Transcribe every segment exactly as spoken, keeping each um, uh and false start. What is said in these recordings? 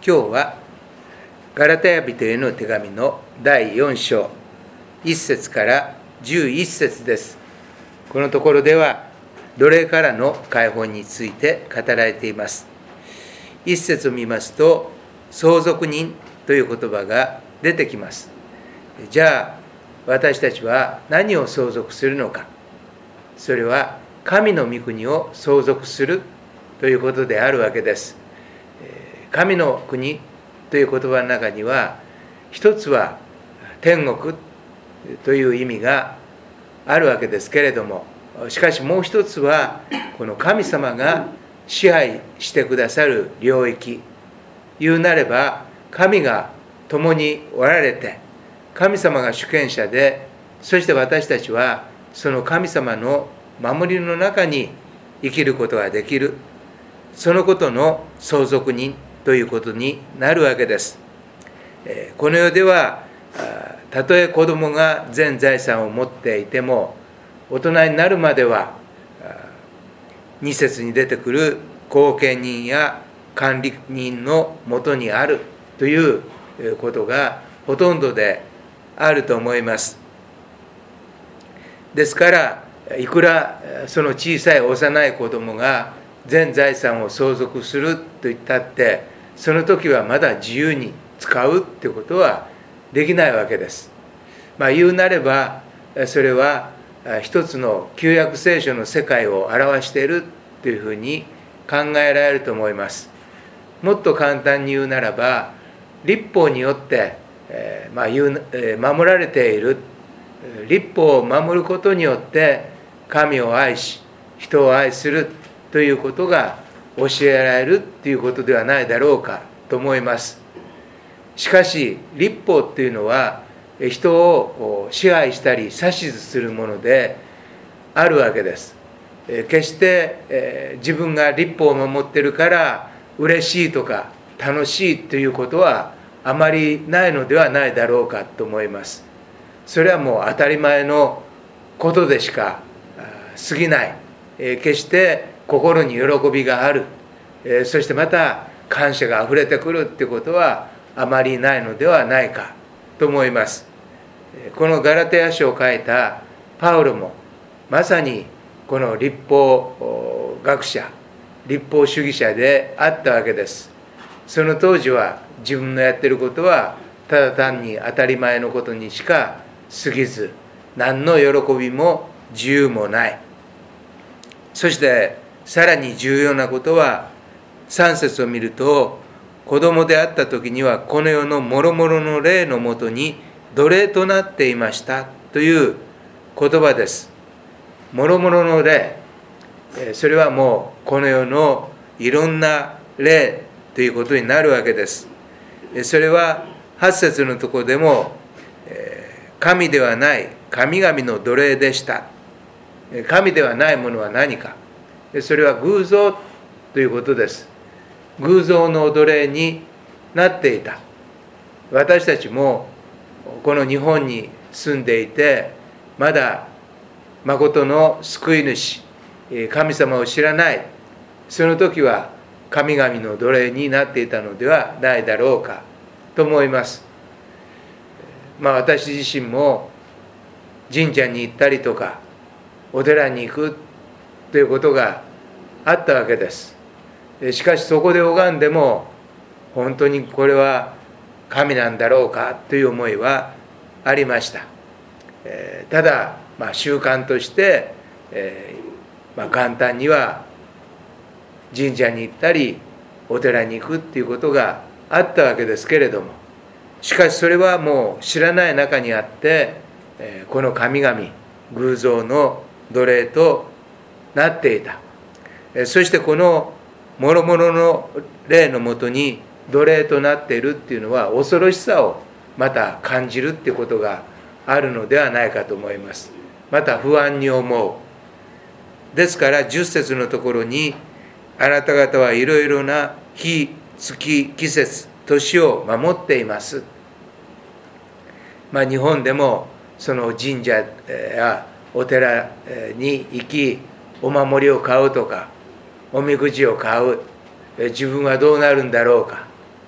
今日はガラテヤ人への手紙のだいよん章いっ節からじゅういっ節です。このところでは奴隷からの解放について語られています。いっ節を見ますと相続人という言葉が出てきます。じゃあ私たちは何を相続するのか。それは神の御国を相続するということであるわけです。神の国という言葉の中には、一つは天国という意味があるわけですけれども、しかしもう一つはこの神様が支配してくださる領域、言うなれば神が共におられて、神様が主権者で、そして私たちはその神様の守りの中に生きることができる、そのことの相続人ということになるわけです。この世ではたとえ子供が全財産を持っていても、大人になるまではに節に出てくる後見人や管理人のもとにあるということがほとんどであると思います。ですからいくらその小さい幼い子供が全財産を相続すると言ったって、その時はまだ自由に使うってことはできないわけです。まあ言うなればそれは一つの旧約聖書の世界を表しているというふうに考えられると思います。もっと簡単に言うならば、律法によって、えーまあ、言う、えー、守られている、律法を守ることによって神を愛し人を愛するということが教えられるということではないだろうかと思います。しかし律法っていうのは人を支配したり指図するものであるわけです。決して自分が律法を守ってるから嬉しいとか楽しいということはあまりないのではないだろうかと思います。それはもう当たり前のことでしか過ぎない。決して心に喜びがある、そしてまた感謝があふれてくるということはあまりないのではないかと思います。このガラテヤ書を書いたパウロもまさにこの律法学者、律法主義者であったわけです。その当時は自分のやっていることはただ単に当たり前のことにしか過ぎず、何の喜びも自由もない。そしてさらに重要なことはさん節を見ると、子供であった時にはこの世の諸々の霊のもとに奴隷となっていましたという言葉です。諸々の霊、それはもうこの世のいろんな霊ということになるわけです。それははち節のところでも神ではない神々の奴隷でした。神ではないものは何か、それは偶像ということです。偶像の奴隷になっていた。私たちもこの日本に住んでいて、まだ誠の救い主神様を知らない、その時は神々の奴隷になっていたのではないだろうかと思います。まあ私自身も神社に行ったりとかお寺に行くということがあったわけです。しかしそこで拝んでも本当にこれは神なんだろうかという思いはありました。ただ、まあ、習慣として、えーまあ、簡単には神社に行ったりお寺に行くっていうことがあったわけですけれども、しかしそれはもう知らない中にあって、この神々偶像の奴隷となっていた。そしてこの諸々の霊のもとに奴隷となっているっていうのは恐ろしさをまた感じるっていうことがあるのではないかと思います。また不安に思う。ですからじゅっ節のところに、あなた方はいろいろな日、月、季節、年を守っています。まあ日本でもその神社やお寺に行きお守りを買うとかおみくじを買う、自分はどうなるんだろうか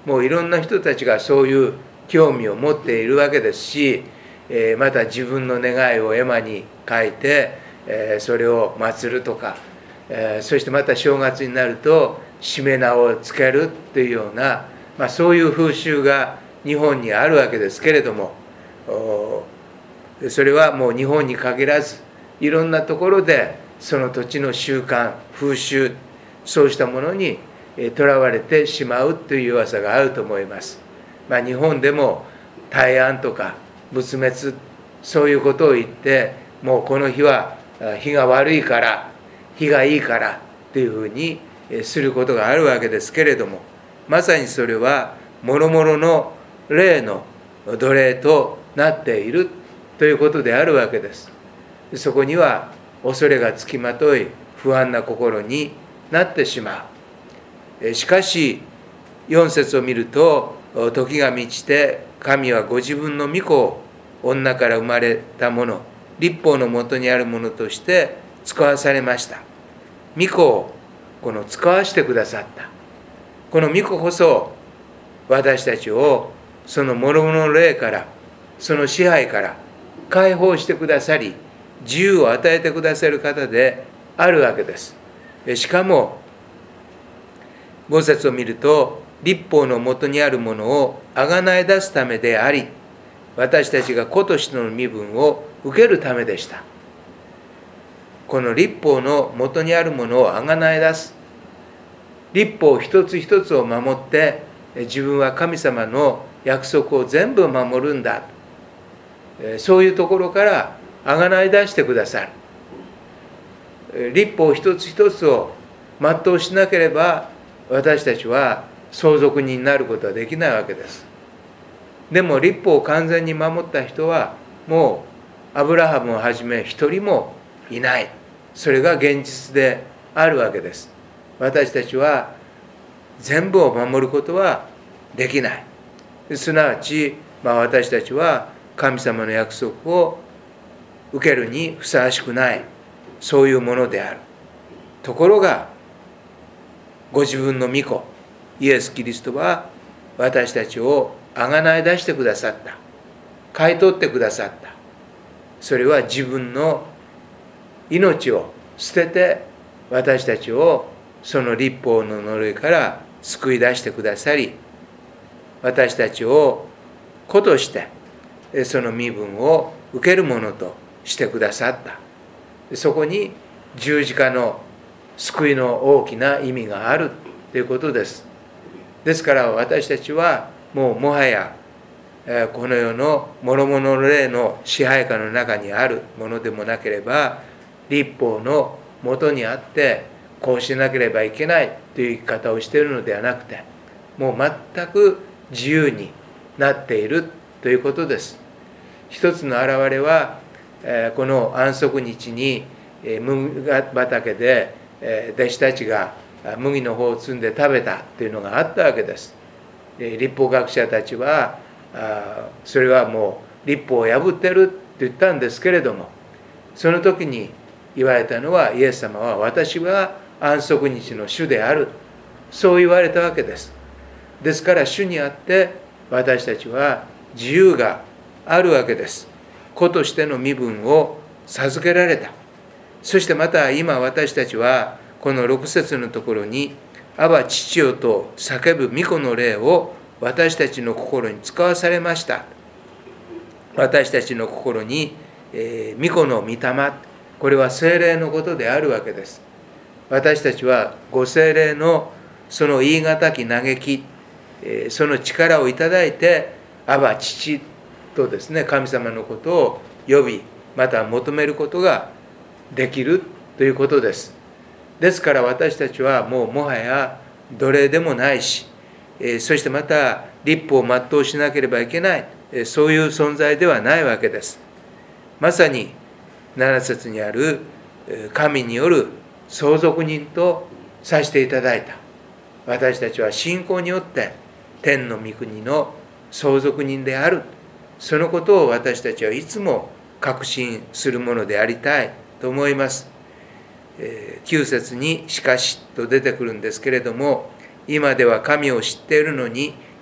もういろんな人たちがそういう興味を持っているわけですし、また自分の願いを絵馬に書いてそれを祀るとか、そしてまた正月になるとしめ縄をつけるというような、まあ、そういう風習が日本にあるわけですけれども、それはもう日本に限らずいろんなところでその土地の習慣風習、そうしたものにとらわれてしまうという噂があると思います。まあ、日本でも大安とか仏滅、そういうことを言って、もうこの日は日が悪いから日がいいからというふうにすることがあるわけですけれども、まさにそれは諸々の霊の奴隷となっているということであるわけです。そこには恐れがつきまとい、不安な心になってしまう。しかしよん節を見ると、時が満ちて神はご自分の御子を女から生まれたもの、律法のもとにあるものとして使わされました。御子をこの使わしてくださった。この御子こそ私たちをその諸々の霊から、その支配から解放してくださり、自由を与えてくださる方であるわけです。しかもご節を見ると、律法のもとにあるものをあがない出すためであり、私たちが子としての身分を受けるためでした。この律法のもとにあるものをあがない出す、律法一つ一つを守って、自分は神様の約束を全部守るんだ、そういうところからあがない出してくださる。律法一つ一つを全うしなければ、私たちは相続人になることはできないわけです。でも律法を完全に守った人はもうアブラハムをはじめ一人もいない。それが現実であるわけです。私たちは全部を守ることはできない。すなわち、まあ、私たちは神様の約束を受けるにふさわしくない、そういうものである。ところがご自分の御子イエス・キリストは私たちをあがない出してくださった。買い取ってくださった。それは自分の命を捨てて私たちをその律法の呪いから救い出してくださり、私たちを子としてその身分を受けるものとしてくださった。そこに十字架の救いの大きな意味があるということです。ですから私たちはもうもはやこの世の諸々の霊の支配下の中にあるものでもなければ、律法のもとにあってこうしなければいけないという生き方をしているのではなくて、もう全く自由になっているということです。一つの現れはこの安息日に麦畑で弟子たちが麦の方を摘んで食べたというのがあったわけです。律法学者たちはそれはもう律法を破ってるって言ったんですけれども、その時に言われたのは、イエス様は私は安息日の主である、そう言われたわけです。ですから主にあって私たちは自由があるわけです。子としての身分を授けられた。そしてまた今私たちはこのろく節のところに、アバ父よと叫ぶ御子の霊を私たちの心に使わされました。私たちの心に、えー、御子の御霊、これは聖霊のことであるわけです。私たちはご聖霊のその言い難き嘆き、えー、その力をいただいて、アバ父とですね、神様のことを呼び、また求めることができるということです。ですから私たちはもうもはや奴隷でもないし、そしてまた律法を全うしなければいけない、そういう存在ではないわけです。まさになな節にある神による相続人とさせていただいた。私たちは信仰によって天の御国の相続人である、そのことを私たちはいつも確信するものでありたいと思います。きゅう節にしかしと出てくるんですけれども、今では神を知っているのに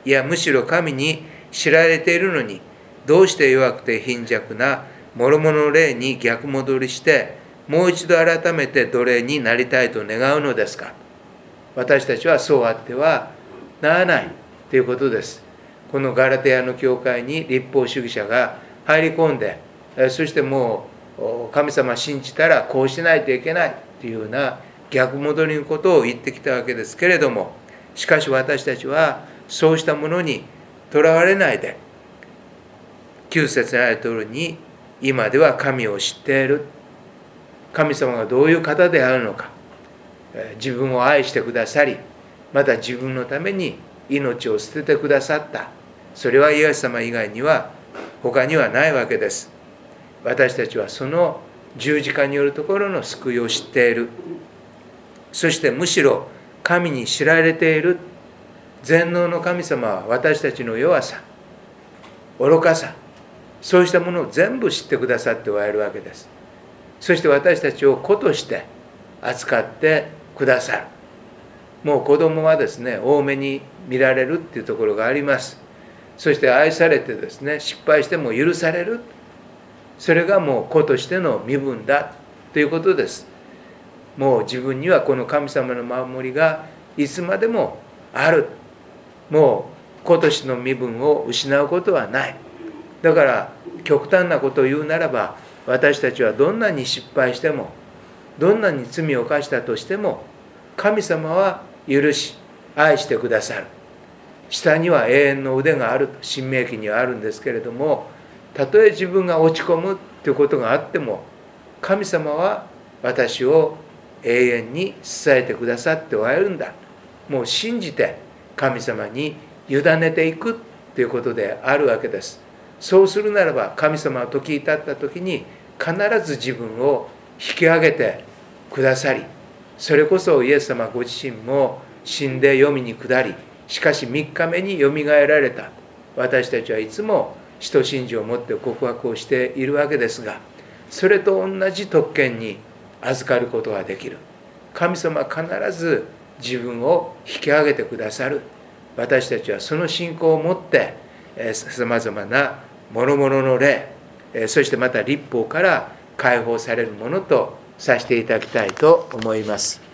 いやむしろ神に知られているのに、どうして弱くて貧弱な諸々の霊に逆戻りして、もう一度改めて奴隷になりたいと願うのですか。私たちはそうあってはならないということです。このガラテヤの教会に律法主義者が入り込んで、そしてもう神様信じたらこうしないといけないというような逆戻りのことを言ってきたわけですけれども、しかし私たちはそうしたものにとらわれないで、きゅう節にある通りに、今では神を知っている、神様がどういう方であるのか、自分を愛してくださり、また自分のために命を捨ててくださった、それはイエス様以外には他にはないわけです。私たちはその十字架によるところの救いを知っている。そしてむしろ神に知られている。全能の神様は私たちの弱さ、愚かさ、そうしたものを全部知ってくださっておられるわけです。そして私たちを子として扱ってくださる。もう子供はですね、多めに見られるっていうところがあります。そして愛されてですね、失敗しても許される。それがもう子としての身分だということです。もう自分にはこの神様の守りがいつまでもある。もう子としての身分を失うことはない。だから極端なことを言うならば、私たちはどんなに失敗しても、どんなに罪を犯したとしても、神様は許し愛してくださる。下には永遠の腕があると申命記にはあるんですけれども、たとえ自分が落ち込むということがあっても、神様は私を永遠に支えてくださっておられるんだ。もう信じて神様に委ねていくということであるわけです。そうするならば、神様は時至った時に必ず自分を引き上げてくださり、それこそイエス様ご自身も死んで黄泉に下り、しかしみっかめによみがえられた。私たちはいつも使徒信条を持って告白をしているわけですが、それと同じ特権に預かることができる。神様は必ず自分を引き上げてくださる。私たちはその信仰を持ってさまざまな諸々の霊、そしてまた律法から解放されるものとさせていただきたいと思います。